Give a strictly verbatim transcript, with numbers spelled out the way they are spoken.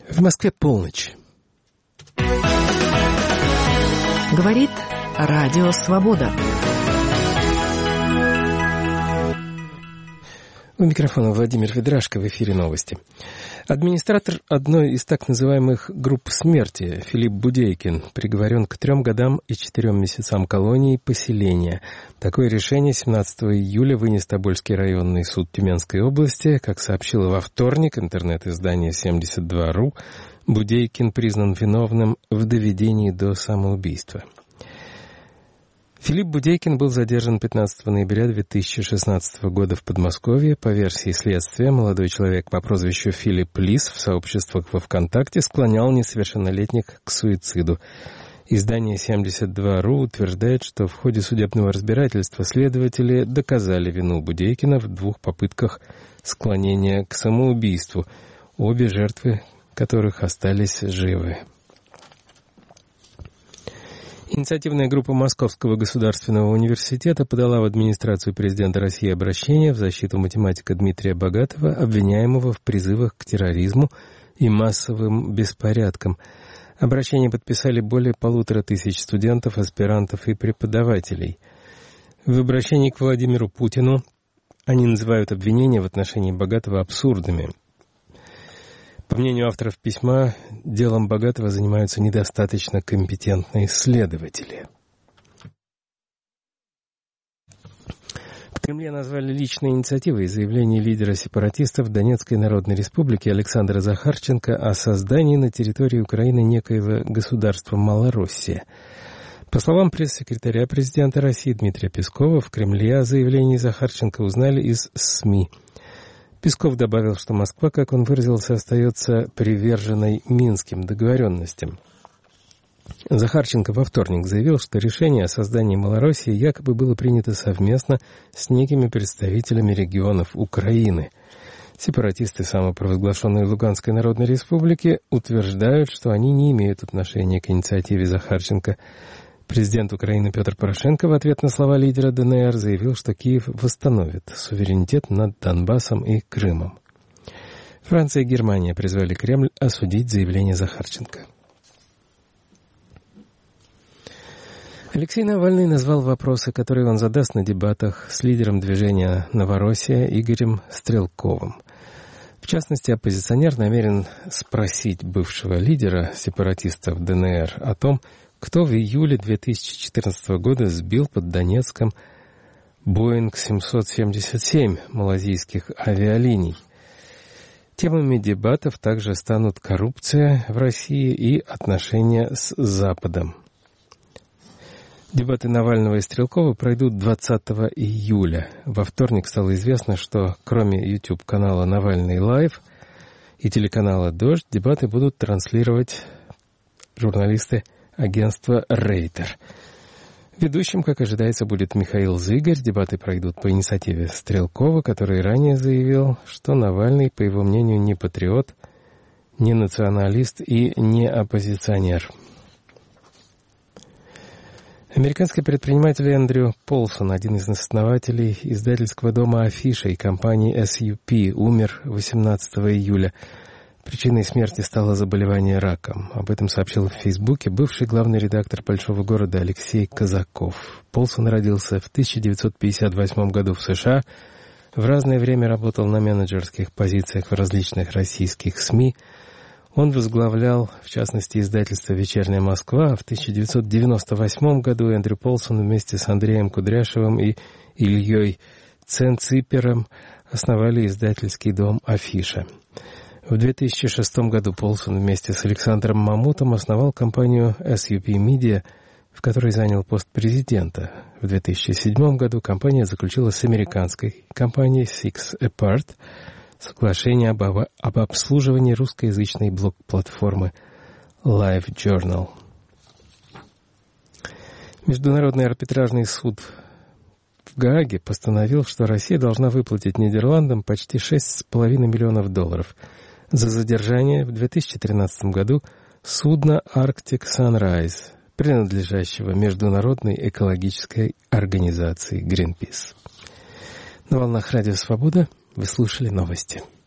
В Москве полночь. Говорит Радио Свобода. У микрофона Владимир Ведрашко, в эфире новости. Администратор одной из так называемых групп смерти, Филипп Будейкин, приговорен к трем годам и четырем месяцам колонии поселения. Такое решение семнадцатого июля вынес Тобольский районный суд Тюменской области. Как сообщило во вторник интернет-издание семьдесят два точка ру, Будейкин признан виновным в доведении до самоубийства. Филипп Будейкин был задержан пятнадцатого ноября две тысячи шестнадцатого года в Подмосковье. По версии следствия, молодой человек по прозвищу Филипп Лис в сообществах во ВКонтакте склонял несовершеннолетних к суициду. Издание семьдесят два точка ру утверждает, что в ходе судебного разбирательства следователи доказали вину Будейкина в двух попытках склонения к самоубийству, обе жертвы которых остались живы. Инициативная группа Московского государственного университета подала в администрацию президента России обращение в защиту математика Дмитрия Богатова, обвиняемого в призывах к терроризму и массовым беспорядкам. Обращение подписали более полутора тысяч студентов, аспирантов и преподавателей. В обращении к Владимиру Путину они называют обвинения в отношении Богатова абсурдными. По мнению авторов письма, делом Богатова занимаются недостаточно компетентные следователи. В Кремле назвали личной инициативой заявление лидера сепаратистов Донецкой Народной Республики Александра Захарченко о создании на территории Украины некоего государства Малороссия. По словам пресс-секретаря президента России Дмитрия Пескова, в Кремле о заявлении Захарченко узнали из СМИ. Песков добавил, что Москва, как он выразился, остается приверженной Минским договоренностям. Захарченко во вторник заявил, что решение о создании Малороссии якобы было принято совместно с некими представителями регионов Украины. Сепаратисты самопровозглашенной Луганской Народной Республики утверждают, что они не имеют отношения к инициативе Захарченко. Президент Украины Петр Порошенко в ответ на слова лидера ДНР заявил, что Киев восстановит суверенитет над Донбассом и Крымом. Франция и Германия призвали Кремль осудить заявление Захарченко. Алексей Навальный назвал вопросы, которые он задаст на дебатах с лидером движения «Новороссия» Игорем Стрелковым. В частности, оппозиционер намерен спросить бывшего лидера сепаратистов ДНР о том, кто в июле две тысячи четырнадцатого года сбил под Донецком Боинг семьсот семьдесят семь малазийских авиалиний. Темами дебатов также станут коррупция в России и отношения с Западом. Дебаты Навального и Стрелкова пройдут двадцатого июля. Во вторник стало известно, что кроме YouTube-канала «Навальный Лайв» и телеканала «Дождь», дебаты будут транслировать журналисты агентства «Рейтер». Ведущим, как ожидается, будет Михаил Зыгарь. Дебаты пройдут по инициативе Стрелкова, который ранее заявил, что Навальный, по его мнению, не патриот, не националист и не оппозиционер. Американский предприниматель Эндрю Полсон, один из основателей издательского дома «Афиша» и компании эс ю пи, умер восемнадцатого июля. Причиной смерти стало заболевание раком. Об этом сообщил в Фейсбуке бывший главный редактор «Большого города» Алексей Казаков. Полсон родился в тысяча девятьсот пятьдесят восьмом году в США. В разное время работал на менеджерских позициях в различных российских СМИ. Он возглавлял, в частности, издательство «Вечерняя Москва». В тысяча девятьсот девяносто восьмом году Эндрю Полсон вместе с Андреем Кудряшевым и Ильей Ценципером основали издательский дом «Афиша». В две тысячи шестом году Полсон вместе с Александром Мамутом основал компанию эс ю пи Media, в которой занял пост президента. В две тысячи седьмом году компания заключила с американской компанией Six Apart соглашение об, об обслуживании русскоязычной блог-платформы LiveJournal. Международный арбитражный суд в Гааге постановил, что Россия должна выплатить Нидерландам почти шесть с половиной миллионов долларов за задержание в две тысячи тринадцатом году судна Arctic Sunrise, принадлежащего международной экологической организации Greenpeace. На волнах Радио Свобода вы слушали новости.